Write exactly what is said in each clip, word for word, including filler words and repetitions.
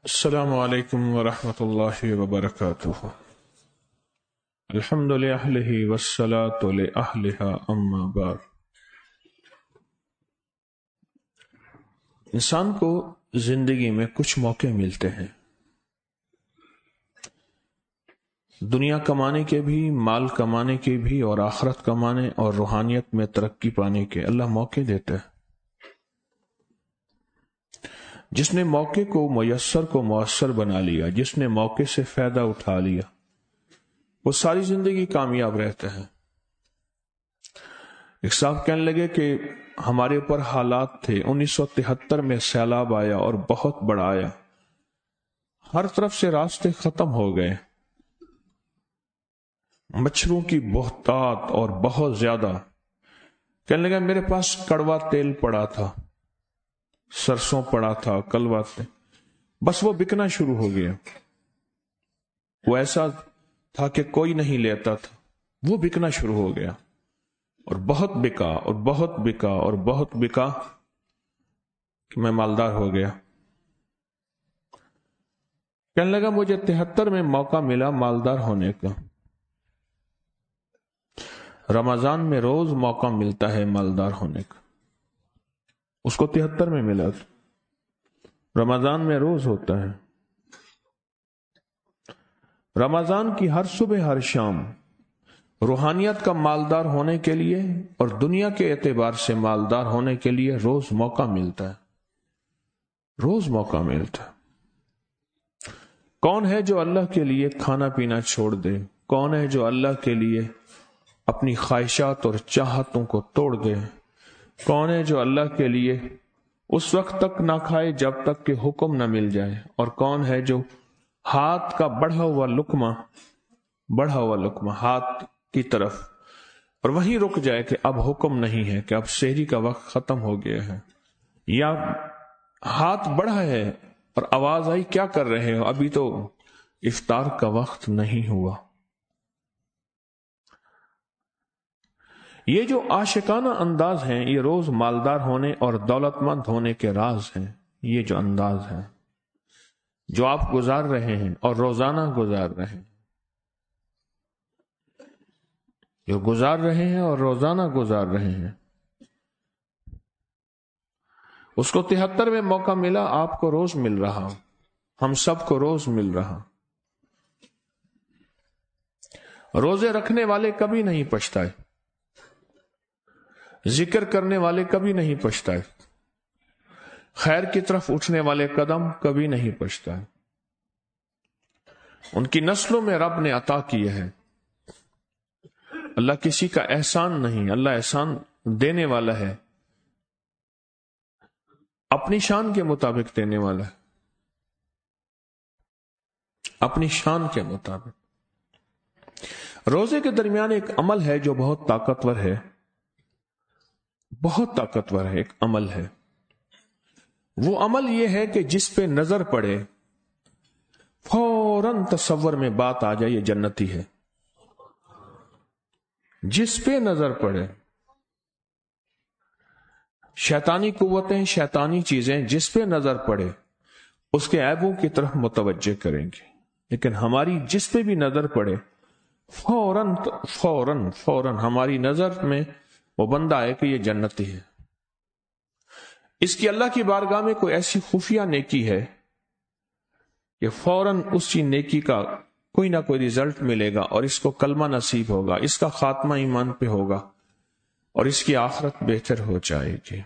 السلام علیکم ورحمۃ اللہ وبرکاتہ۔ الحمد للہ والصلاة لأہلها اما بعد۔ انسان کو زندگی میں کچھ موقع ملتے ہیں، دنیا کمانے کے بھی، مال کمانے کے بھی، اور آخرت کمانے اور روحانیت میں ترقی پانے کے اللہ موقع دیتا ہے۔ جس نے موقع کو میسر کو مؤثر بنا لیا، جس نے موقع سے فائدہ اٹھا لیا، وہ ساری زندگی کامیاب رہتا ہے۔ ایک صاحب کہنے لگے کہ ہمارے اوپر حالات تھے، انیس سو تہتر میں سیلاب آیا اور بہت بڑا آیا، ہر طرف سے راستے ختم ہو گئے، مچھروں کی بہتات اور بہت زیادہ۔ کہنے لگا میرے پاس کڑوا تیل پڑا تھا، سرسوں پڑا تھا، کلوا تھے، بس وہ بکنا شروع ہو گیا۔ وہ ایسا تھا کہ کوئی نہیں لیتا تھا، وہ بکنا شروع ہو گیا، اور بہت بکا اور بہت بکا اور بہت بکا کہ میں مالدار ہو گیا۔ کہنے لگا مجھے تہتر میں موقع ملا مالدار ہونے کا۔ رمضان میں روز موقع ملتا ہے مالدار ہونے کا، اس کو تہتر میں ملا تھا، رمضان میں روز ہوتا ہے۔ رمضان کی ہر صبح ہر شام روحانیت کا مالدار ہونے کے لیے اور دنیا کے اعتبار سے مالدار ہونے کے لیے روز موقع ملتا ہے، روز موقع ملتا ہے۔ کون ہے جو اللہ کے لیے کھانا پینا چھوڑ دے؟ کون ہے جو اللہ کے لیے اپنی خواہشات اور چاہتوں کو توڑ دے؟ کون ہے جو اللہ کے لیے اس وقت تک نہ کھائے جب تک کہ حکم نہ مل جائے؟ اور کون ہے جو ہاتھ کا بڑھا ہوا لقمہ بڑھا ہوا لقمہ ہاتھ کی طرف اور وہیں رک جائے کہ اب حکم نہیں ہے، کہ اب سحری کا وقت ختم ہو گیا ہے، یا ہاتھ بڑھا ہے اور آواز آئی کیا کر رہے ہو، ابھی تو افطار کا وقت نہیں ہوا۔ یہ جو عاشقانہ انداز ہیں، یہ روز مالدار ہونے اور دولت مند ہونے کے راز ہیں۔ یہ جو انداز ہے جو آپ گزار رہے ہیں اور روزانہ گزار رہے ہیں، جو گزار رہے ہیں اور روزانہ گزار رہے ہیں، اس کو تہتر میں موقع ملا، آپ کو روز مل رہا، ہم سب کو روز مل رہا۔ روزے رکھنے والے کبھی نہیں پچھتائے، ذکر کرنے والے کبھی نہیں پچھتائے، خیر کی طرف اٹھنے والے قدم کبھی نہیں پچھتائے۔ ان کی نسلوں میں رب نے عطا کیا ہے۔ اللہ کسی کا احسان نہیں، اللہ احسان دینے والا ہے، اپنی شان کے مطابق دینے والا ہے، اپنی شان کے مطابق۔ روزے کے درمیان ایک عمل ہے جو بہت طاقتور ہے، بہت طاقتور ہے، ایک عمل ہے۔ وہ عمل یہ ہے کہ جس پہ نظر پڑے فوراً تصور میں بات آ جائے یہ جنتی ہے۔ جس پہ نظر پڑے، شیطانی قوتیں، شیطانی چیزیں جس پہ نظر پڑے اس کے عیبوں کی طرف متوجہ کریں گے، لیکن ہماری جس پہ بھی نظر پڑے فوراً فوراً فوراً ہماری نظر میں وہ بندہ ہے کہ یہ جنتی ہے۔ اس کی اللہ کی بارگاہ میں کوئی ایسی خفیہ نیکی ہے کہ فوراً اسی نیکی کا کوئی نہ کوئی رزلٹ ملے گا، اور اس کو کلمہ نصیب ہوگا، اس کا خاتمہ ایمان پہ ہوگا، اور اس کی آخرت بہتر ہو جائے گی۔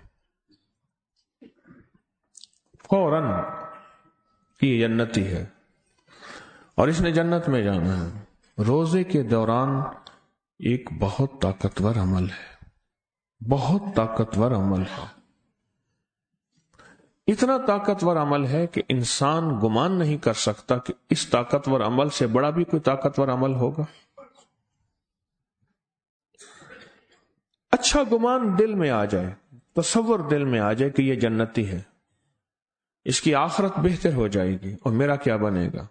فوراً یہ جنتی ہے اور اس نے جنت میں جانا ہے۔ روزے کے دوران ایک بہت طاقتور عمل ہے، بہت طاقتور عمل ہے، اتنا طاقتور عمل ہے کہ انسان گمان نہیں کر سکتا کہ اس طاقتور عمل سے بڑا بھی کوئی طاقتور عمل ہوگا۔ اچھا گمان دل میں آ جائے، تصور دل میں آ جائے کہ یہ جنتی ہے، اس کی آخرت بہتر ہو جائے گی، اور میرا کیا بنے گا۔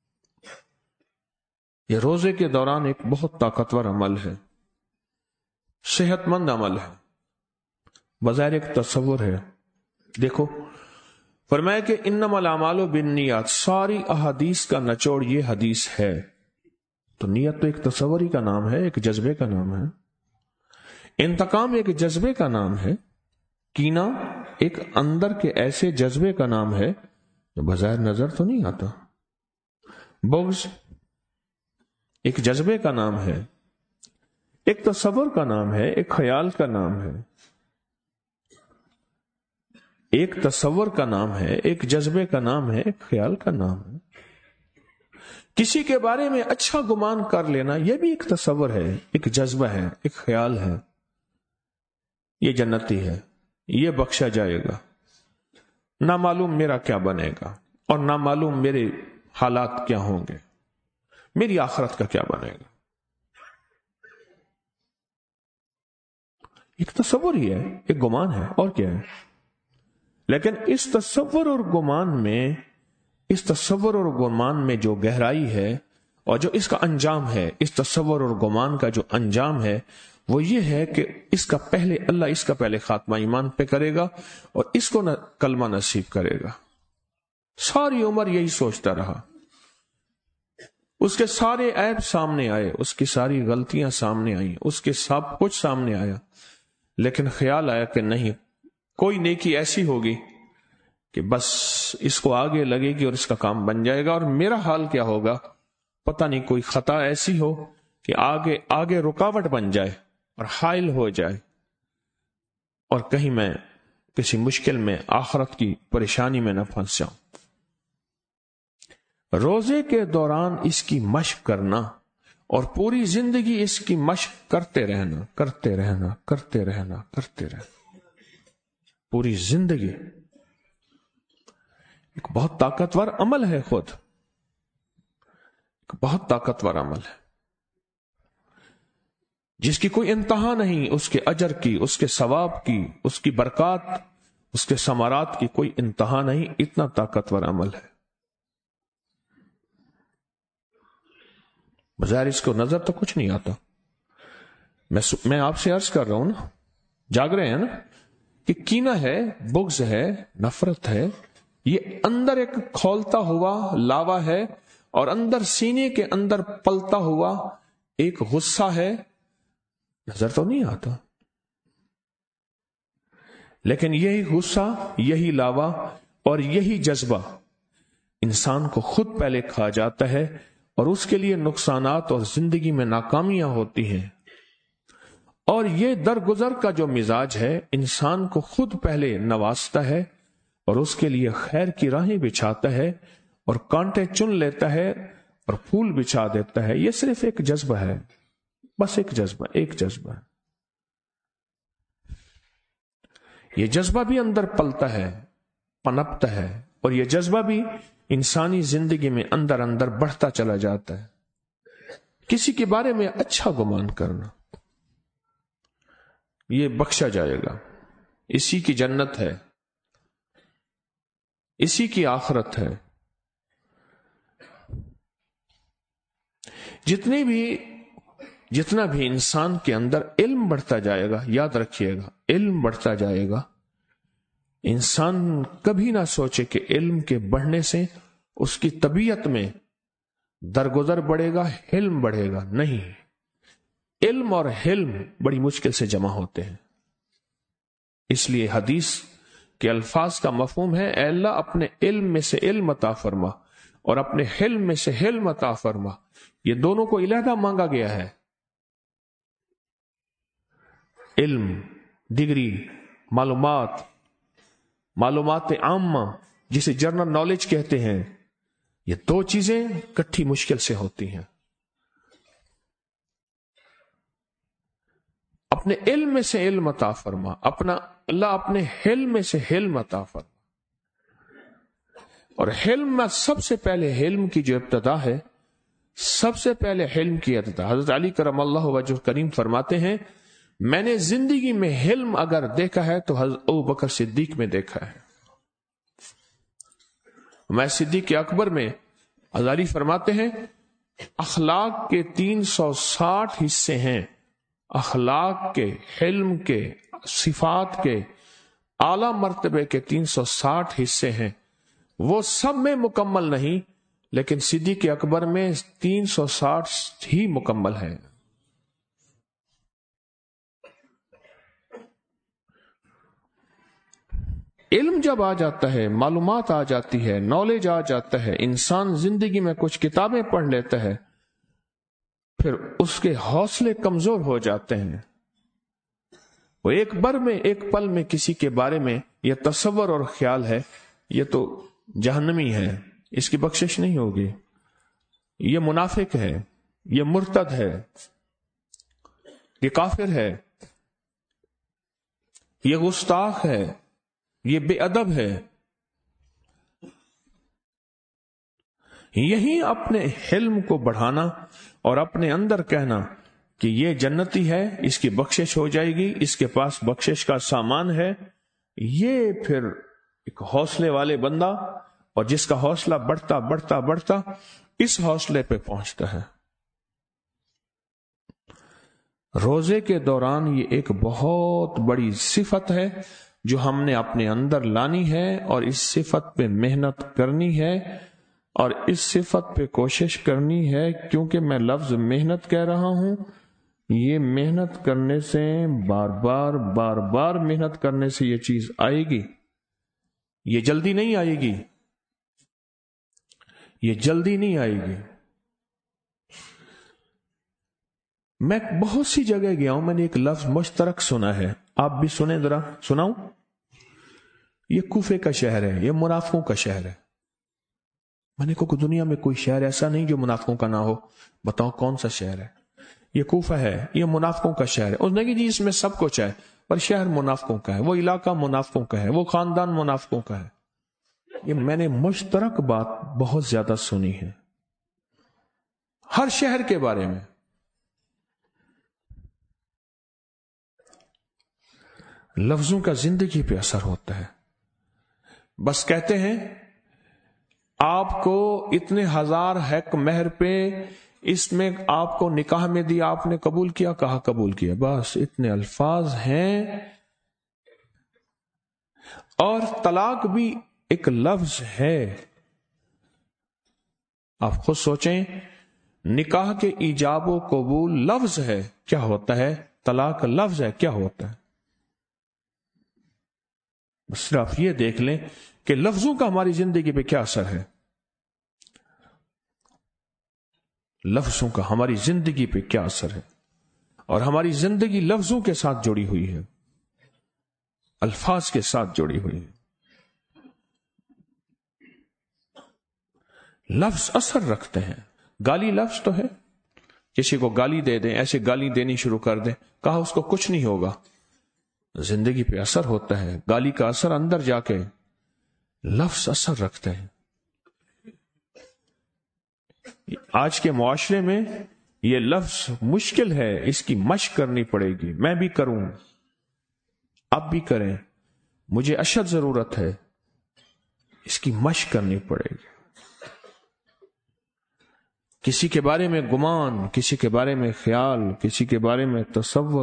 یہ روزے کے دوران ایک بہت طاقتور عمل ہے، صحت مند عمل ہے، بظاہر ایک تصور ہے۔ دیکھو فرمایا کہ انما الاعمال بالنیات، ساری احادیث کا نچوڑ یہ حدیث ہے۔ تو نیت تو ایک تصوری کا نام ہے، ایک جذبے کا نام ہے، انتقام ایک جذبے کا نام ہے، کینہ ایک اندر کے ایسے جذبے کا نام ہے جو بظاہر نظر تو نہیں آتا، بغض ایک جذبے کا نام ہے، ایک تصور کا نام ہے، ایک خیال کا نام ہے، ایک تصور کا نام ہے، ایک جذبے کا نام ہے، ایک خیال کا نام ہے۔ کسی کے بارے میں اچھا گمان کر لینا یہ بھی ایک تصور ہے، ایک جذبہ ہے، ایک خیال ہے، یہ جنتی ہے، یہ بخشا جائے گا، نہ معلوم میرا کیا بنے گا اور نہ معلوم میرے حالات کیا ہوں گے، میری آخرت کا کیا بنے گا۔ ایک تصور ہی ہے، ایک گمان ہے، اور کیا ہے؟ لیکن اس تصور اور گمان میں اس تصور اور گمان میں جو گہرائی ہے اور جو اس کا انجام ہے، اس تصور اور گمان کا جو انجام ہے وہ یہ ہے کہ اس کا پہلے اللہ اس کا پہلے خاتمہ ایمان پہ کرے گا اور اس کو نہ کلمہ نصیب کرے گا۔ ساری عمر یہی سوچتا رہا، اس کے سارے عیب سامنے آئے، اس کی ساری غلطیاں سامنے آئیں، اس کے سب کچھ سامنے آیا، لیکن خیال آیا کہ نہیں، کوئی نیکی ایسی ہوگی کہ بس اس کو آگے لگے گی اور اس کا کام بن جائے گا، اور میرا حال کیا ہوگا پتہ نہیں، کوئی خطا ایسی ہو کہ آگے آگے رکاوٹ بن جائے اور حائل ہو جائے، اور کہیں میں کسی مشکل میں آخرت کی پریشانی میں نہ پھنس جاؤں۔ روزے کے دوران اس کی مشق کرنا اور پوری زندگی اس کی مشق کرتے رہنا کرتے رہنا کرتے رہنا کرتے رہنا پوری زندگی ایک بہت طاقتور عمل ہے، خود ایک بہت طاقتور عمل ہے جس کی کوئی انتہا نہیں، اس کے اجر کی، اس کے ثواب کی، اس کی برکات، اس کے ثمرات کی کوئی انتہا نہیں، اتنا طاقتور عمل ہے۔ بظاہر اس کو نظر تو کچھ نہیں آتا، میں میں آپ سے عرض کر رہا ہوں نا، جاگ رہے ہیں نا کہ کینہ ہے، بغض ہے، نفرت ہے، یہ اندر ایک کھولتا ہوا لاوا ہے، اور اندر سینے کے اندر پلتا ہوا ایک غصہ ہے، نظر تو نہیں آتا، لیکن یہی غصہ، یہی لاوا اور یہی جذبہ انسان کو خود پہلے کھا جاتا ہے، اور اس کے لیے نقصانات اور زندگی میں ناکامیاں ہوتی ہیں، اور یہ درگزر کا جو مزاج ہے انسان کو خود پہلے نوازتا ہے اور اس کے لیے خیر کی راہیں بچھاتا ہے اور کانٹے چن لیتا ہے اور پھول بچھا دیتا ہے۔ یہ صرف ایک جذبہ ہے، بس ایک جذبہ ایک جذبہ یہ جذبہ بھی اندر پلتا ہے، پنپتا ہے، اور یہ جذبہ بھی انسانی زندگی میں اندر اندر بڑھتا چلا جاتا ہے۔ کسی کے بارے میں اچھا گمان کرنا یہ بخشا جائے گا، اسی کی جنت ہے، اسی کی آخرت ہے۔ جتنی بھی جتنا بھی انسان کے اندر علم بڑھتا جائے گا، یاد رکھیے گا، علم بڑھتا جائے گا، انسان کبھی نہ سوچے کہ علم کے بڑھنے سے اس کی طبیعت میں درگزر بڑھے گا، حلم بڑھے گا، نہیں، علم اور حلم بڑی مشکل سے جمع ہوتے ہیں۔ اس لیے حدیث کے الفاظ کا مفہوم ہے، اے اللہ اپنے علم میں سے علم عطا فرما اور اپنے حلم میں سے حلم عطا فرما، یہ دونوں کو علیحدہ مانگا گیا ہے۔ علم، ڈگری، معلومات، معلومات عامہ جسے جنرل نالج کہتے ہیں، یہ دو چیزیں کٹھی مشکل سے ہوتی ہیں۔ اپنے علم میں سے علم عطا فرما، اپنا اللہ اپنے حلم میں سے حلم عطا فرما، اور حلم میں سب سے پہلے حلم کی جو ابتدا ہے، سب سے پہلے حلم کی ابتدا، حضرت علی کرم اللہ وجہ کریم فرماتے ہیں، میں نے زندگی میں حلم اگر دیکھا ہے تو حضرت ابو بکر صدیق میں دیکھا ہے۔ میں صدیق اکبر میں حضرت علی فرماتے ہیں، اخلاق کے تین سو ساٹھ حصے ہیں، اخلاق کے، حلم کے، صفات کے اعلی مرتبے کے تین سو ساٹھ حصے ہیں، وہ سب میں مکمل نہیں، لیکن صدیق اکبر میں تین سو ساٹھ ہی مکمل ہے۔ علم جب آ جاتا ہے، معلومات آ جاتی ہے، نالج آ جاتا ہے، انسان زندگی میں کچھ کتابیں پڑھ لیتا ہے، پھر اس کے حوصلے کمزور ہو جاتے ہیں۔ وہ ایک بر میں ایک پل میں کسی کے بارے میں یہ تصور اور خیال ہے یہ تو جہنمی ہے، اس کی بخشش نہیں ہوگی، یہ منافق ہے، یہ مرتد ہے، یہ کافر ہے، یہ گستاخ ہے، یہ بے ادب ہے۔ یہی اپنے حلم کو بڑھانا اور اپنے اندر کہنا کہ یہ جنتی ہے، اس کی بخشش ہو جائے گی، اس کے پاس بخشش کا سامان ہے، یہ پھر ایک حوصلے والے بندہ، اور جس کا حوصلہ بڑھتا بڑھتا بڑھتا اس حوصلے پہ پہنچتا ہے۔ روزے کے دوران یہ ایک بہت بڑی صفت ہے جو ہم نے اپنے اندر لانی ہے، اور اس صفت پہ محنت کرنی ہے، اور اس صفت پہ کوشش کرنی ہے۔ کیونکہ میں لفظ محنت کہہ رہا ہوں، یہ محنت کرنے سے، بار بار بار بار محنت کرنے سے یہ چیز آئے گی، یہ جلدی نہیں آئے گی، یہ جلدی نہیں آئے گی۔ میں بہت سی جگہ گیا ہوں، میں نے ایک لفظ مشترک سنا ہے، آپ بھی سنیں ذرا، سناؤں؟ یہ کوفے کا شہر ہے، یہ منافقوں کا شہر ہے۔ میں نے کہا دنیا میں کوئی شہر ایسا نہیں جو منافقوں کا نہ ہو، بتاؤ کون سا شہر ہے؟ یہ کوفہ ہے، یہ منافقوں کا شہر ہے۔ اس نے کہا جی اس میں سب کچھ ہے، پر شہر منافقوں کا ہے، وہ علاقہ منافقوں کا ہے، وہ خاندان منافقوں کا ہے۔ یہ میں نے مشترک بات بہت زیادہ سنی ہے ہر شہر کے بارے میں۔ لفظوں کا زندگی پہ اثر ہوتا ہے۔ بس کہتے ہیں آپ کو اتنے ہزار حق مہر پہ، اس میں آپ کو نکاح میں دیا، آپ نے قبول کیا، کہا قبول کیا، بس اتنے الفاظ ہیں۔ اور طلاق بھی ایک لفظ ہے۔ آپ خود سوچیں، نکاح کے ایجاب و قبول لفظ ہے، کیا ہوتا ہے؟ طلاق لفظ ہے، کیا ہوتا ہے؟ صرف یہ دیکھ لیں کہ لفظوں کا ہماری زندگی پہ کیا اثر ہے، لفظوں کا ہماری زندگی پہ کیا اثر ہے۔ اور ہماری زندگی لفظوں کے ساتھ جڑی ہوئی ہے، الفاظ کے ساتھ جڑی ہوئی ہے۔ لفظ اثر رکھتے ہیں۔ گالی لفظ تو ہے، کسی کو گالی دے دیں، ایسے گالی دینی شروع کر دیں، کہا اس کو کچھ نہیں ہوگا، زندگی پہ اثر ہوتا ہے۔ گالی کا اثر اندر جا کے، لفظ اثر رکھتے ہیں۔ آج کے معاشرے میں یہ لفظ مشکل ہے، اس کی مشق کرنی پڑے گی۔ میں بھی کروں، آپ بھی کریں، مجھے اشد ضرورت ہے، اس کی مشق کرنی پڑے گی۔ کسی کے بارے میں گمان، کسی کے بارے میں خیال، کسی کے بارے میں تصور،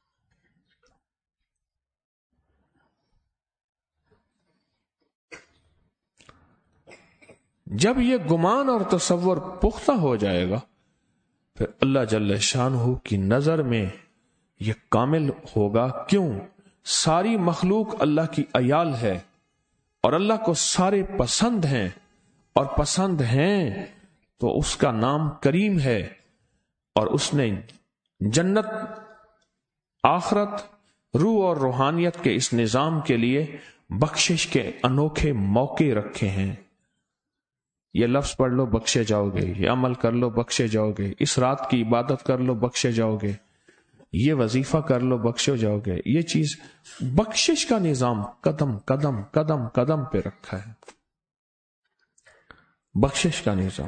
جب یہ گمان اور تصور پختہ ہو جائے گا، پھر اللہ جل شانہ کی نظر میں یہ کامل ہوگا۔ کیوں؟ ساری مخلوق اللہ کی عیال ہے، اور اللہ کو سارے پسند ہیں، اور پسند ہیں تو اس کا نام کریم ہے، اور اس نے جنت، آخرت، روح اور روحانیت کے اس نظام کے لیے بخشش کے انوکھے موقع رکھے ہیں۔ یہ لفظ پڑھ لو بخشے جاؤ گے، یہ عمل کر لو بخشے جاؤ گے، اس رات کی عبادت کر لو بخشے جاؤ گے، یہ وظیفہ کر لو بخشے جاؤ گے۔ یہ چیز بخشش کا نظام قدم قدم قدم قدم پہ رکھا ہے، بخشش کا نظام۔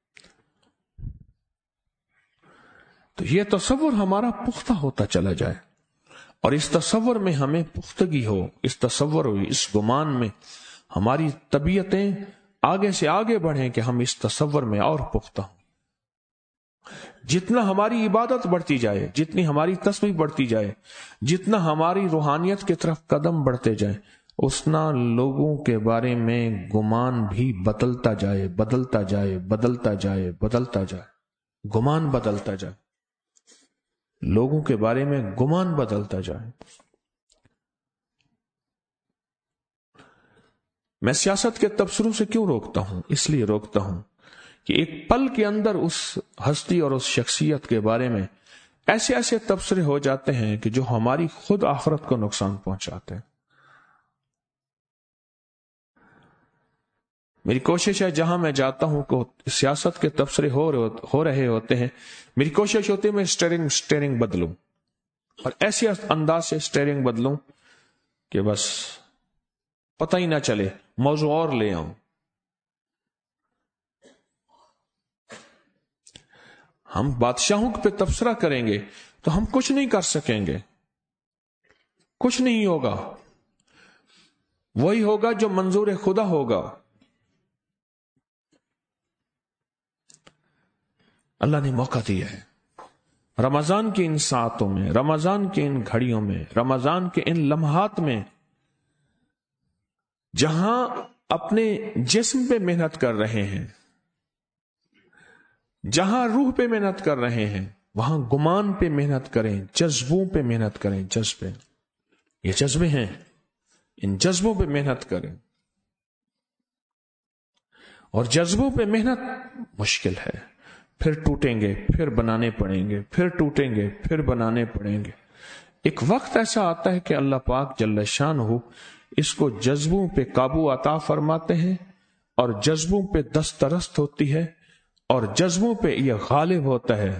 تو یہ تصور ہمارا پختہ ہوتا چلا جائے، اور اس تصور میں ہمیں پختگی ہو، اس تصور ہو، اس گمان میں ہماری طبیعتیں آگے سے آگے بڑھیں کہ ہم اس تصور میں اور پختہ ہوں۔ جتنا ہماری عبادت بڑھتی جائے، جتنی ہماری تسبیح بڑھتی جائے، جتنا ہماری روحانیت کی طرف قدم بڑھتے جائیں، اسنا لوگوں کے بارے میں گمان بھی بدلتا جائے بدلتا جائے بدلتا جائے بدلتا جائے گمان بدلتا جائے لوگوں کے بارے میں گمان بدلتا جائے. میں سیاست کے تبصروں سے کیوں روکتا ہوں؟ اس لیے روکتا ہوں کہ ایک پل کے اندر اس ہستی اور اس شخصیت کے بارے میں ایسے ایسے تبصرے ہو جاتے ہیں کہ جو ہماری خود آخرت کو نقصان پہنچاتے ہیں. میری کوشش ہے جہاں میں جاتا ہوں کہ سیاست کے تبصرے ہو ہو رہے ہوتے ہیں، میری کوشش ہوتی ہے میں سٹیئرنگ سٹیئرنگ بدلوں اور ایسے انداز سے سٹیئرنگ بدلوں کہ بس پتہ ہی نہ چلے، موضوع اور لے آؤں. ہم بادشاہوں پہ تبصرہ کریں گے تو ہم کچھ نہیں کر سکیں گے، کچھ نہیں ہوگا. وہی ہوگا جو منظور خدا ہوگا. اللہ نے موقع دیا ہے رمضان کی ان ساعتوں میں، رمضان کی ان گھڑیوں میں، رمضان کے ان لمحات میں، جہاں اپنے جسم پہ محنت کر رہے ہیں، جہاں روح پہ محنت کر رہے ہیں، وہاں گمان پہ محنت کریں، جذبوں پہ محنت کریں. جذبے، یہ جذبے ہیں، ان جذبوں پہ محنت کریں. اور جذبوں پہ محنت مشکل ہے، پھر ٹوٹیں گے، پھر بنانے پڑیں گے، پھر ٹوٹیں گے، پھر بنانے پڑیں گے. ایک وقت ایسا آتا ہے کہ اللہ پاک جل شانہ اس کو جذبوں پہ قابو عطا فرماتے ہیں اور جذبوں پہ دسترست ہوتی ہے اور جذبوں پہ یہ غالب ہوتا ہے.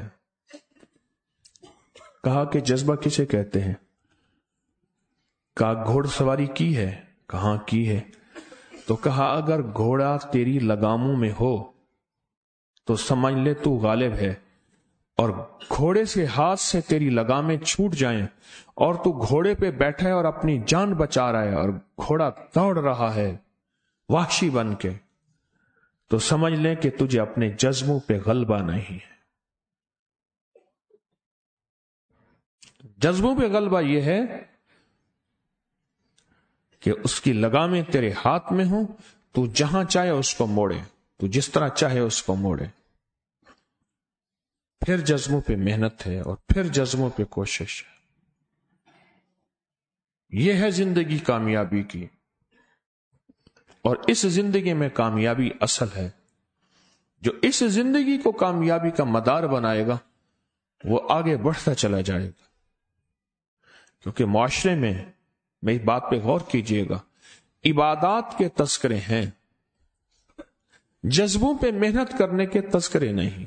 کہا کہ جذبہ کسے کہتے ہیں؟ کہا گھوڑ سواری کی ہے؟ کہاں کی ہے؟ تو کہا اگر گھوڑا تیری لگاموں میں ہو تو سمجھ لے تو غالب ہے، اور گھوڑے سے ہاتھ سے تیری لگامیں چھوٹ جائیں اور تو گھوڑے پہ بیٹھا ہے اور اپنی جان بچا رہا ہے اور گھوڑا دوڑ رہا ہے وحشی بن کے، تو سمجھ لیں کہ تجھے اپنے جذبوں پہ غلبہ نہیں ہے. جذبوں پہ غلبہ یہ ہے کہ اس کی لگامیں تیرے ہاتھ میں ہوں، تو جہاں چاہے اس کو موڑے، تو جس طرح چاہے اس کو موڑے. پھر جذبوں پہ محنت ہے اور پھر جذبوں پہ کوشش ہے. یہ ہے زندگی کامیابی کی، اور اس زندگی میں کامیابی اصل ہے. جو اس زندگی کو کامیابی کا مدار بنائے گا وہ آگے بڑھتا چلا جائے گا. کیونکہ معاشرے میں، میری بات پہ غور کیجئے گا، عبادات کے تذکرے ہیں، جذبوں پہ محنت کرنے کے تذکرے نہیں.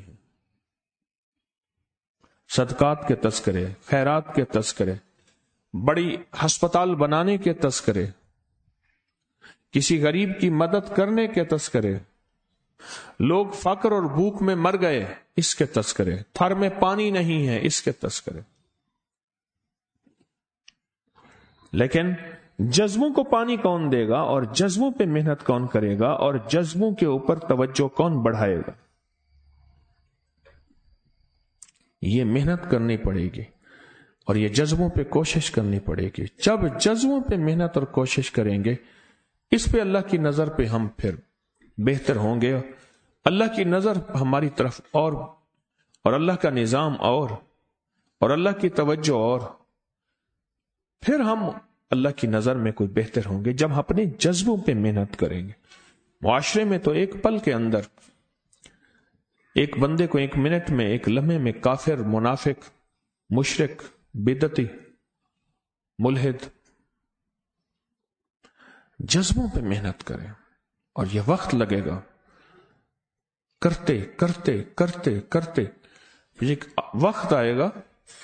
صدقات کے تذکرے، خیرات کے تذکرے، بڑی ہسپتال بنانے کے تذکرے، کسی غریب کی مدد کرنے کے تذکرے، لوگ فقر اور بھوک میں مر گئے اس کے تذکرے، تھر میں پانی نہیں ہے اس کے تذکرے. لیکن جذبوں کو پانی کون دے گا اور جذبوں پہ محنت کون کرے گا اور جذبوں کے اوپر توجہ کون بڑھائے گا؟ یہ محنت کرنی پڑے گی اور یہ جذبوں پہ کوشش کرنی پڑے گی. جب جذبوں پہ محنت اور کوشش کریں گے، اس پہ اللہ کی نظر پہ ہم پھر بہتر ہوں گے. اللہ کی نظر ہماری طرف اور اور اللہ کا نظام اور اور اللہ کی توجہ اور، پھر ہم اللہ کی نظر میں کوئی بہتر ہوں گے جب اپنے جذبوں پہ محنت کریں گے. معاشرے میں تو ایک پل کے اندر ایک بندے کو ایک منٹ میں، ایک لمحے میں کافر، منافق، مشرک، بدعتی، ملحد، جذبوں پہ محنت کریں اور یہ وقت لگے گا. کرتے کرتے کرتے کرتے پھر ایک وقت آئے گا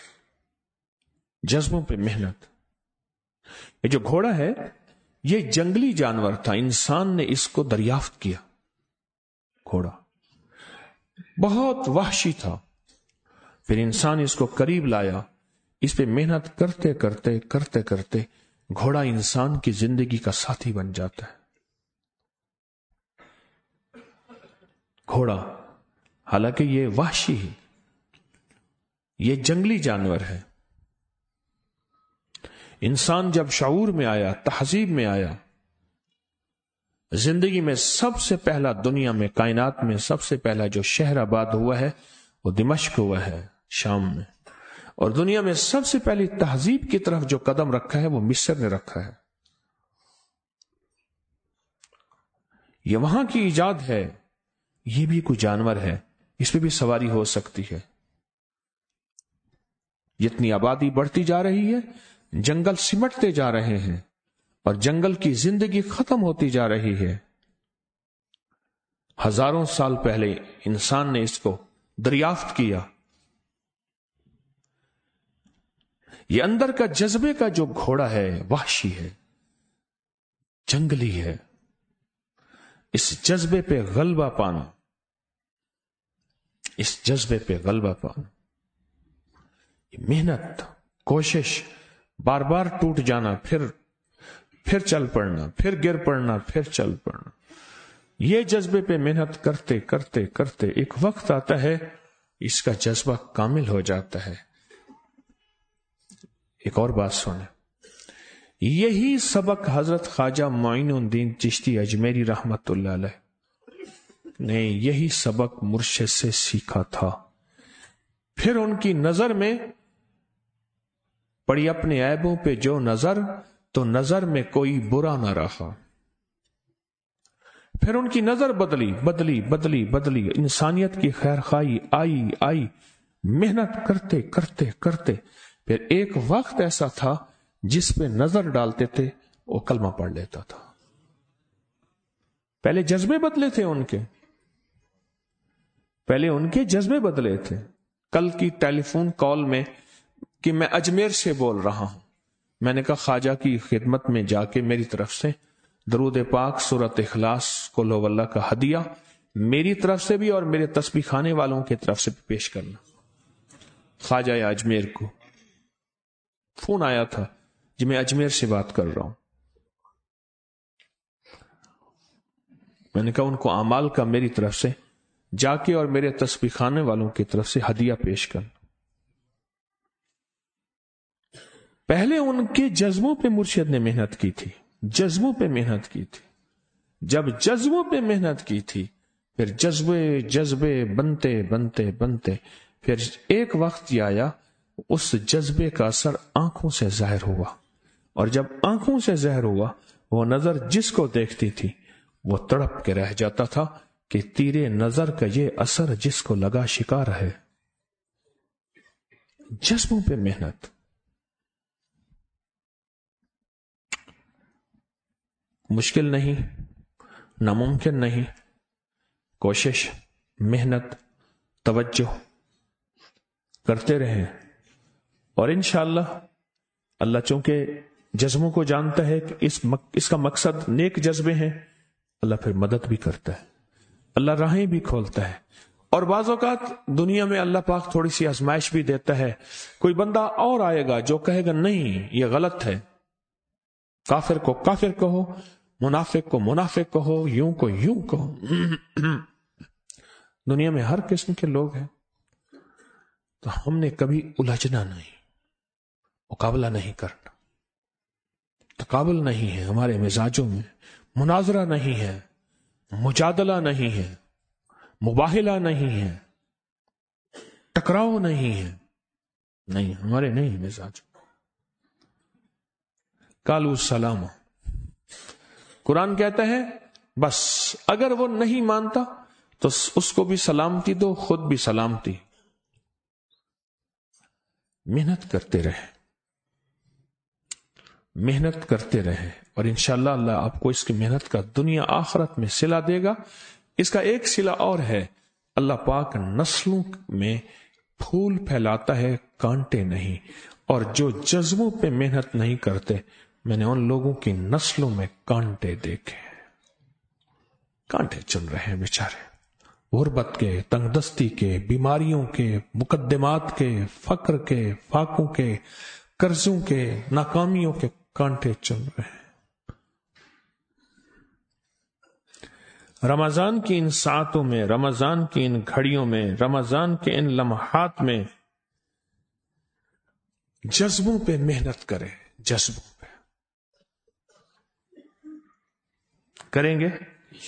جذبوں پہ محنت. یہ جو گھوڑا ہے یہ جنگلی جانور تھا، انسان نے اس کو دریافت کیا. گھوڑا بہت وحشی تھا، پھر انسان اس کو قریب لایا، اس پہ محنت کرتے کرتے کرتے کرتے گھوڑا انسان کی زندگی کا ساتھی بن جاتا ہے. گھوڑا حالانکہ یہ وحشی ہے، یہ جنگلی جانور ہے. انسان جب شعور میں آیا، تہذیب میں آیا، زندگی میں سب سے پہلا، دنیا میں کائنات میں سب سے پہلا جو شہر آباد ہوا ہے وہ دمشق ہوا ہے، شام میں، اور دنیا میں سب سے پہلی تہذیب کی طرف جو قدم رکھا ہے وہ مصر نے رکھا ہے. یہ وہاں کی ایجاد ہے. یہ بھی کوئی جانور ہے، اس پہ بھی سواری ہو سکتی ہے. جتنی آبادی بڑھتی جا رہی ہے، جنگل سمٹتے جا رہے ہیں اور جنگل کی زندگی ختم ہوتی جا رہی ہے. ہزاروں سال پہلے انسان نے اس کو دریافت کیا. یہ اندر کا جذبے کا جو گھوڑا ہے وحشی ہے، جنگلی ہے. اس جذبے پہ غلبہ پانا، اس جذبے پہ غلبہ پانا، محنت، کوشش، بار بار ٹوٹ جانا، پھر پھر چل پڑنا، پھر گر پڑنا، پھر چل پڑنا، یہ جذبے پہ محنت کرتے کرتے کرتے ایک وقت آتا ہے اس کا جذبہ کامل ہو جاتا ہے. ایک اور بات سنیں، یہی سبق حضرت خواجہ معین الدین چشتی اجمیری رحمت اللہ علیہ نے یہی سبق مرشد سے سیکھا تھا. پھر ان کی نظر میں پڑی اپنے عیبوں پہ جو نظر، تو نظر میں کوئی برا نہ رہا. پھر ان کی نظر بدلی بدلی بدلی بدلی انسانیت کی خیر خواہی آئی آئی. محنت کرتے کرتے کرتے پھر ایک وقت ایسا تھا جس پہ نظر ڈالتے تھے وہ کلمہ پڑھ لیتا تھا. پہلے جذبے بدلے تھے ان کے، پہلے ان کے جذبے بدلے تھے. کل کی ٹیلی فون کال میں کہ میں اجمیر سے بول رہا ہوں، میں نے کہا خواجہ کی خدمت میں جا کے میری طرف سے درود پاک سورت اخلاص قل هو اللہ کا ہدیہ میری طرف سے بھی اور میرے تسبیح خانے والوں کی طرف سے بھی پیش کرنا. خواجہ اجمیر کو فون آیا تھا جی میں اجمیر سے بات کر رہا ہوں. میں نے کہا ان کو اعمال کا میری طرف سے جا کے اور میرے تسبیح خانے والوں کی طرف سے ہدیہ پیش کرنا. پہلے ان کے جذبوں پہ مرشد نے محنت کی تھی، جذبوں پہ محنت کی تھی. جب جذبوں پہ محنت کی تھی پھر جذبے جذبے بنتے بنتے بنتے پھر ایک وقت یہ آیا اس جذبے کا اثر آنکھوں سے ظاہر ہوا، اور جب آنکھوں سے ظاہر ہوا وہ نظر جس کو دیکھتی تھی وہ تڑپ کے رہ جاتا تھا کہ تیرے نظر کا یہ اثر جس کو لگا شکار ہے. جذبوں پہ محنت. مشکل نہیں، ناممکن نہیں، کوشش، محنت، توجہ کرتے رہیں اور انشاءاللہ اللہ چونکہ جذبوں کو جانتا ہے کہ اس مک... اس کا مقصد نیک جذبے ہیں، اللہ پھر مدد بھی کرتا ہے، اللہ راہیں بھی کھولتا ہے. اور بعض اوقات دنیا میں اللہ پاک تھوڑی سی آزمائش بھی دیتا ہے. کوئی بندہ اور آئے گا جو کہے گا نہیں یہ غلط ہے، کافر کو کافر کہو، منافق کو منافق کہو، یوں کو یوں کہو. دنیا میں ہر قسم کے لوگ ہیں، تو ہم نے کبھی الجھنا نہیں، مقابلہ نہیں کرنا، تقابل نہیں ہے ہمارے مزاجوں میں، مناظرہ نہیں ہے، مجادلہ نہیں ہے، مباہلہ نہیں ہے، ٹکراؤ نہیں ہے، نہیں ہمارے نہیں مزاج. قالوا السلام. قرآن کہتا ہے بس اگر وہ نہیں مانتا تو اس کو بھی سلامتی دو، خود بھی سلامتی. محنت کرتے رہے، محنت کرتے رہے اور انشاءاللہ اللہ آپ کو اس کی محنت کا دنیا آخرت میں صلہ دے گا. اس کا ایک صلہ اور ہے، اللہ پاک نسلوں میں پھول پھیلاتا ہے، کانٹے نہیں. اور جو جذبوں پہ محنت نہیں کرتے، میں نے ان لوگوں کی نسلوں میں کانٹے دیکھے، کانٹے چل رہے ہیں بیچارے، غربت کے، تنگ دستی کے، بیماریوں کے، مقدمات کے، فقر کے، فاقوں کے، قرضوں کے، ناکامیوں کے کانٹے چل رہے ہیں. رمضان کی ان ساعتوں میں، رمضان کی ان گھڑیوں میں، رمضان کے ان لمحات میں جذبوں پہ محنت کرے، جذبوں پہ کریں گے؟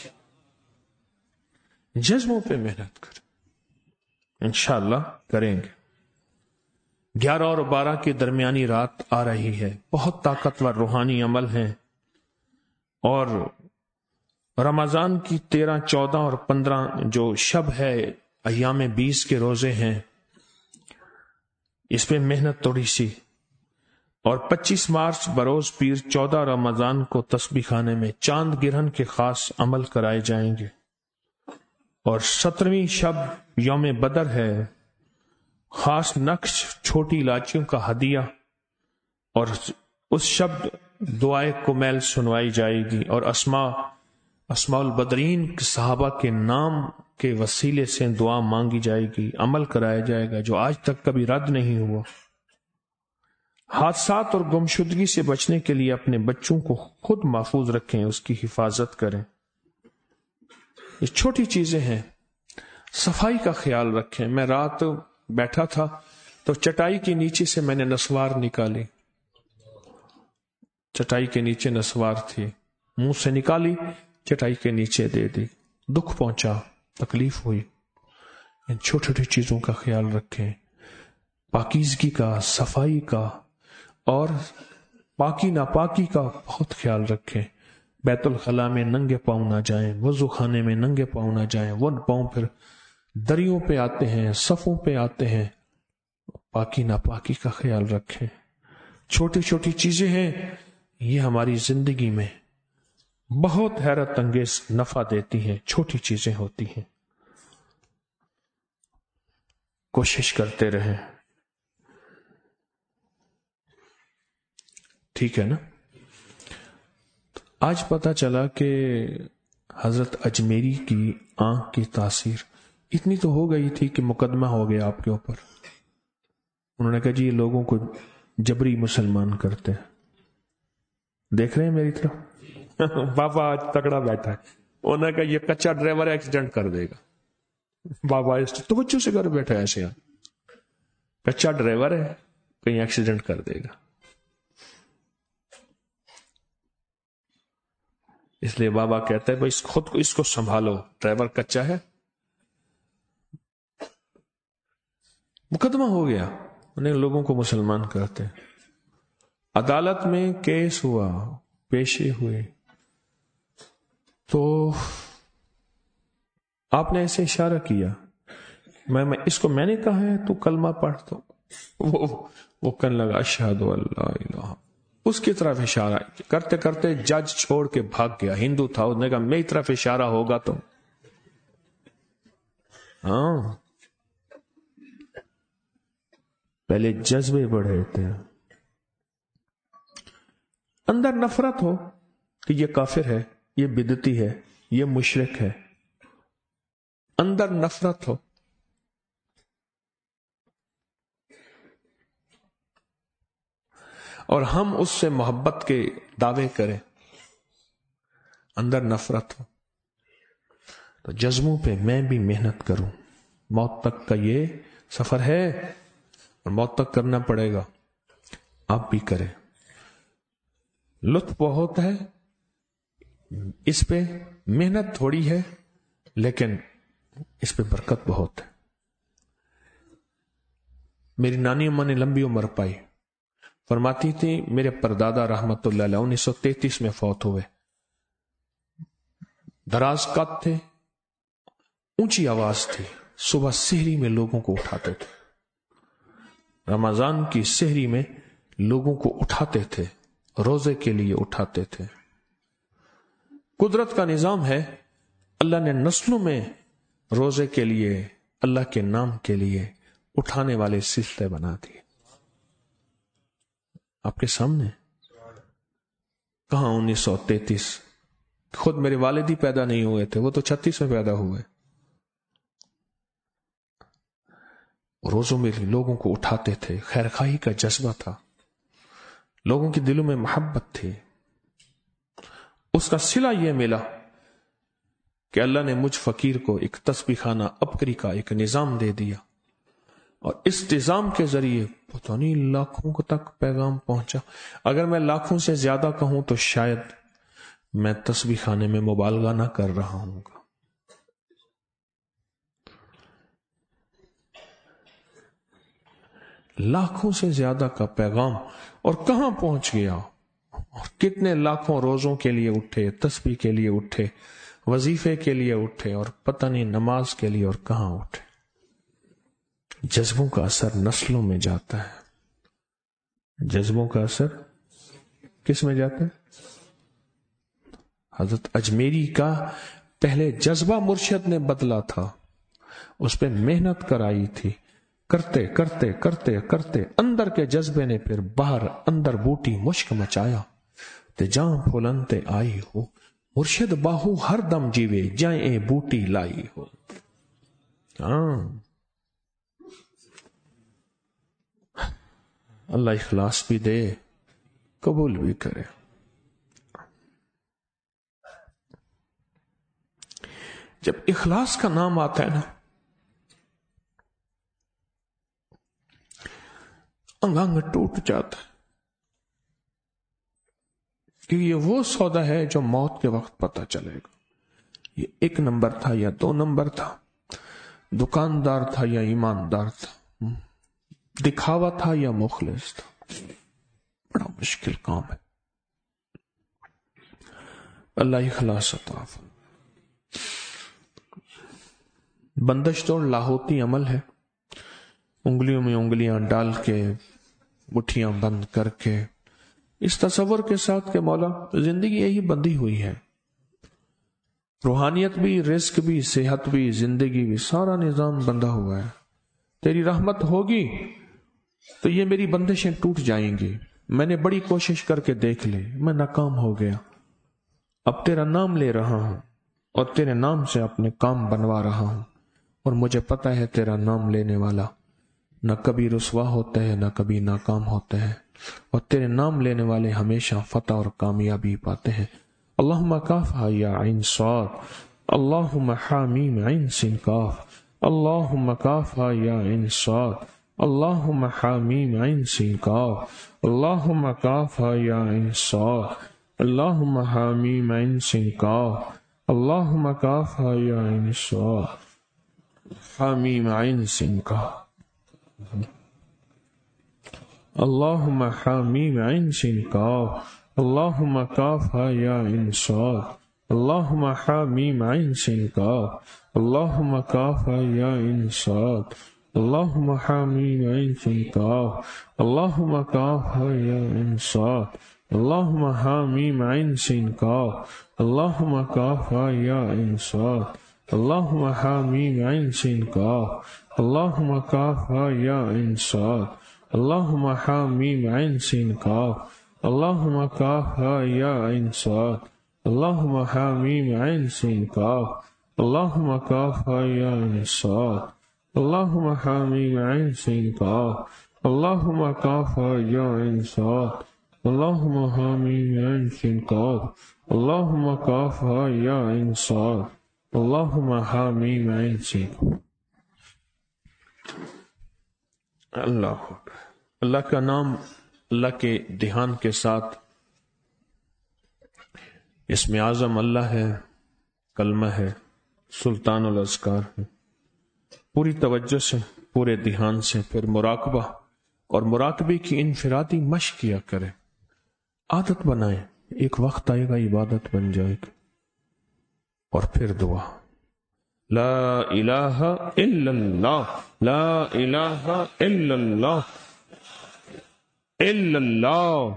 جذبوں پہ محنت کریں، انشاءاللہ کریں گے۔ گیارہ اور بارہ کی درمیانی رات آ رہی ہے، بہت طاقتور روحانی عمل ہیں، اور رمضان کی تیرہ، چودہ اور پندرہ جو شب ہے، ایام بیس کے روزے ہیں، اس پہ محنت تھوڑی سی۔ اور پچیس مارچ بروز پیر چودہ رمضان کو تسبیح خانے میں چاند گرہن کے خاص عمل کرائے جائیں گے، اور سترویں شب یوم بدر ہے، خاص نقش چھوٹی الائچیوں کا ہدیہ، اور اس شب دعائے کمیل سنوائی جائے گی، اور اسماء اسماء البدرین صحابہ کے نام کے وسیلے سے دعا مانگی جائے گی، عمل کرایا جائے گا جو آج تک کبھی رد نہیں ہوا۔ حادثات اور گمشدگی سے بچنے کے لیے اپنے بچوں کو خود محفوظ رکھیں، اس کی حفاظت کریں۔ یہ چھوٹی چیزیں ہیں۔ صفائی کا خیال رکھیں۔ میں رات بیٹھا تھا تو چٹائی کے نیچے سے میں نے نسوار نکالی، چٹائی کے نیچے نسوار تھی، منہ سے نکالی، چٹائی کے نیچے دے دی، دکھ پہنچا، تکلیف ہوئی۔ ان چھوٹی چھوٹی چیزوں کا خیال رکھیں، پاکیزگی کا، صفائی کا، اور پاکی ناپاکی کا بہت خیال رکھیں۔ بیت الخلاء میں ننگے پاؤں نہ جائیں، وضو خانے میں ننگے پاؤں نہ جائیں، وہ پاؤں پھر دریوں پہ آتے ہیں، صفوں پہ آتے ہیں۔ پاکی ناپاکی کا خیال رکھیں۔ چھوٹی چھوٹی چیزیں ہیں، یہ ہماری زندگی میں بہت حیرت انگیز نفع دیتی ہیں، چھوٹی چیزیں ہوتی ہیں۔ کوشش کرتے رہیں، ٹھیک ہے نا؟ آج پتا چلا کہ حضرت اجمیری کی آنکھ کی تاثیر اتنی تو ہو گئی تھی کہ مقدمہ ہو گیا آپ کے اوپر۔ انہوں نے کہا جی یہ لوگوں کو جبری مسلمان کرتے ہیں۔ دیکھ رہے ہیں میری طرف؟ بابا آج تگڑا بیٹھا ہے، انہوں نے کہا یہ کچا ڈرائیور ایکسیڈنٹ کر دے گا۔ بابا اس تو بچوں سے گھر بیٹھا ہے، ایسے کچا ڈرائیور ہے، کہیں ایکسیڈنٹ کر دے گا۔ اس لیے بابا کہتا ہے بھائی خود کو اس کو سنبھالو، ڈرائیور کچا ہے۔ مقدمہ ہو گیا، انہیں لوگوں کو مسلمان کرتے۔ عدالت میں کیس ہوا، پیشے ہوئے، تو آپ نے ایسے اشارہ کیا، میں, میں اس کو میں نے کہا ہے تو کلمہ پڑھ، تو وہ وہ کہنے لگا اشہد ان لا الہ، اس کی طرف اشارہ کرتے کرتے جج چھوڑ کے بھاگ گیا۔ ہندو تھا، اس نے کہا میری طرف اشارہ ہوگا تو ہاں، پہلے جذبے بڑھے تھے۔ اندر نفرت ہو کہ یہ کافر ہے، یہ بدعتی ہے، یہ مشرک ہے، اندر نفرت ہو، اور ہم اس سے محبت کے دعوے کریں، اندر نفرت ہو، تو جذبوں پہ میں بھی محنت کروں۔ موت تک کا یہ سفر ہے اور موت تک کرنا پڑے گا، آپ بھی کریں۔ لطف بہت ہے اس پہ، محنت تھوڑی ہے لیکن اس پہ برکت بہت ہے۔ میری نانی اماں نے لمبی عمر پائی، فرماتی تھی میرے پردادا رحمت اللہ علیہ انیس سو تینتیس میں فوت ہوئے، دراز قد تھے، اونچی آواز تھی، صبح سحری میں لوگوں کو اٹھاتے تھے، رمضان کی سحری میں لوگوں کو اٹھاتے تھے، روزے کے لیے اٹھاتے تھے۔ قدرت کا نظام ہے، اللہ نے نسلوں میں روزے کے لیے، اللہ کے نام کے لیے اٹھانے والے سلسلے بنا دیے۔ آپ کے سامنے کہاں انیس سو تینتیس، خود میرے والد ہی پیدا نہیں ہوئے تھے، وہ تو چھتیس میں پیدا ہوئے۔ روزوں میں لوگوں کو اٹھاتے تھے، خیر خواہی کا جذبہ تھا، لوگوں کے دلوں میں محبت تھی۔ اس کا صلہ یہ ملا کہ اللہ نے مجھ فقیر کو ایک تسبیح خانہ عبقری کا ایک نظام دے دیا، اور اس نظام کے ذریعے پتہ نہیں لاکھوں تک پیغام پہنچا۔ اگر میں لاکھوں سے زیادہ کہوں تو شاید میں تسبیح خانے میں مبالغہ نہ کر رہا ہوں گا. لاکھوں سے زیادہ کا پیغام اور کہاں پہنچ گیا, اور کتنے لاکھوں روزوں کے لیے اٹھے, تسبیح کے لیے اٹھے, وظیفے کے لیے اٹھے, اور پتہ نہیں نماز کے لیے اور کہاں اٹھے. جذبوں کا اثر نسلوں میں جاتا ہے. جذبوں کا اثر کس میں جاتا ہے؟ حضرت اجمیری کا پہلے جذبہ مرشد نے بدلا تھا, اس پہ محنت کرائی تھی, کرتے کرتے کرتے کرتے اندر کے جذبے نے پھر باہر اندر بوٹی مشک مچایا. تے جاں پھولنتے آئی ہو مرشد باہو ہر دم جیوے جائیں بوٹی لائی ہو. ہاں, اللہ اخلاص بھی دے, قبول بھی کرے. جب اخلاص کا نام آتا ہے نا, انگ انگ ٹوٹ جاتا ہے, کہ یہ وہ سودا ہے جو موت کے وقت پتہ چلے گا. یہ ایک نمبر تھا یا دو نمبر تھا, دکاندار تھا یا ایماندار تھا, دکھاوا تھا یا مخلص تھا. بڑا مشکل کام ہے. اللہ اخلاص عطا فرمائے. بندش توڑ لاہوتی عمل ہے. انگلیوں میں انگلیاں ڈال کے, مٹھیاں بند کر کے, اس تصور کے ساتھ کہ مولا زندگی یہی بندھی ہوئی ہے, روحانیت بھی, رزق بھی, صحت بھی, زندگی بھی, سارا نظام بندھا ہوا ہے. تیری رحمت ہوگی تو یہ میری بندشیں ٹوٹ جائیں گی. میں نے بڑی کوشش کر کے دیکھ لی, میں ناکام ہو گیا. اب تیرا نام لے رہا ہوں اور تیرے نام سے اپنے کام بنوا رہا ہوں, اور مجھے پتا ہے تیرا نام لینے والا نہ کبھی رسوا ہوتا ہے نہ کبھی ناکام ہوتا ہے, اور تیرے نام لینے والے ہمیشہ فتح اور کامیابی پاتے ہیں. اللہم کافہا یا عین صاد, اللہم حامیم عین سین کاف, اللہم کافہا یا عین صاد, اللہم حامیم عین سین کاف, اللہم کافہا یا عین صاد, اللہم حامیم عین سین کاف, اللہم کافہا یا عین صاد, حامیم عین سین کاف, اللہم حامیم عین سین کاف, اللہم کافہا یا عین صاد, اللہم حامیم عین سین کاف, اللہم کافہا یا عین صاد, اللہم حامیم عین سین کاف, اللہم کافہا یا عین صاد, اللہم حامیم عین سین کاف, اللہم کافہا یا عین صاد, اللہم حامیم عین سین کاف, اللہم کافہا یا عین صاد, اللہم حامیم عین سین کاف, اللہم کافہا یا عین صاد, اللہم حامیم عین سین کاف, اللہم کافہا یا عین صاد, اللہم حامیم عین سین کاف, اللہم کافہا یا عین صاد, اللہم حامیم عین سین کاف, اللہم کافہا یا عین صاد, اللہم حامیم عین سین کاف. اللہ اللہ کا نام, اللہ کے دھیان کے ساتھ اسم اعظم اللہ ہے, کلمہ ہے, سلطان الاذکار ہے. پوری توجہ سے, پورے دھیان سے, پھر مراقبہ, اور مراقبے کی انفرادی مشق کیا کرے, عادت بنائیں. ایک وقت آئے گا عبادت بن جائے گی. اور پھر دعا, لا الہ الا اللہ, لا الہ الا اللہ, الا اللہ.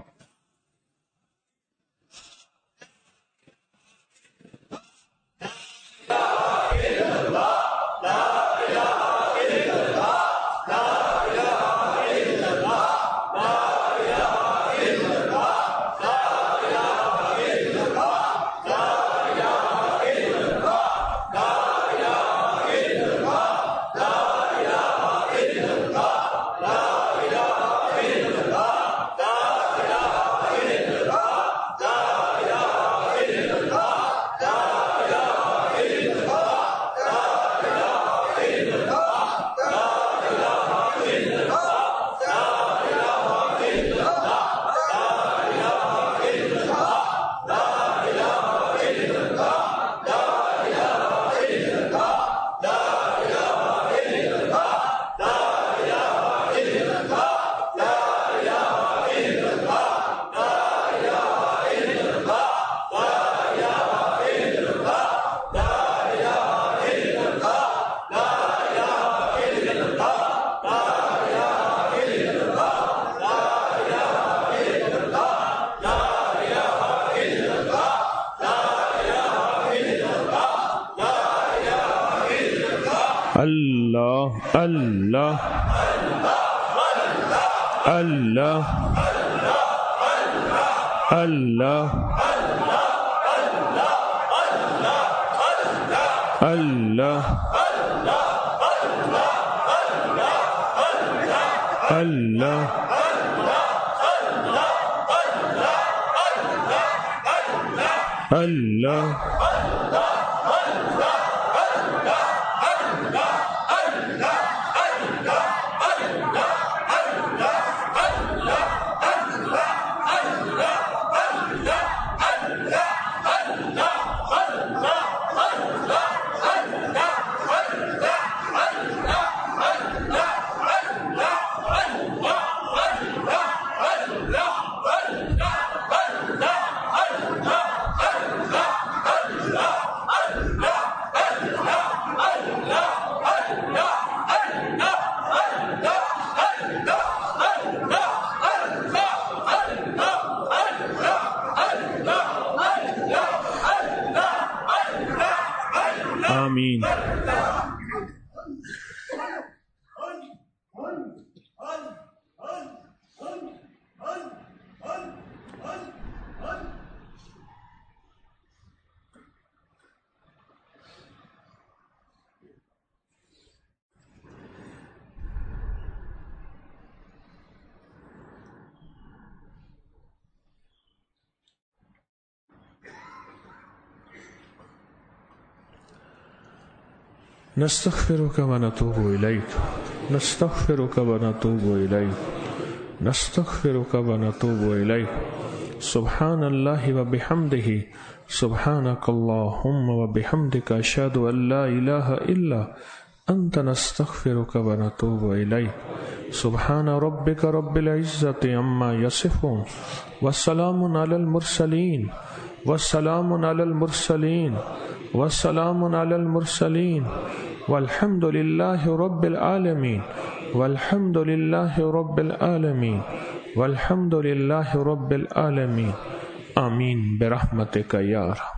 اللہ اللہ اللہ اللہ اللہ اللہ اللہ آمین. نستغفرك ونتوب إليك نستغفرك ونتوب إليك نستغفرك ونتوب إليك سبحان الله وبحمده سبحانك اللهم وبحمدك أشهد أن لا إله إلا أنت نستغفرك ونتوب إليك سبحان ربك رب العزة عما يصفون والسلام على المرسلين والسلام على المرسلين والسلام على المرسلين والحمد لله رب العالمين والحمد لله رب العالمين والحمد لله رب العالمين آمين برحمتك يا رب.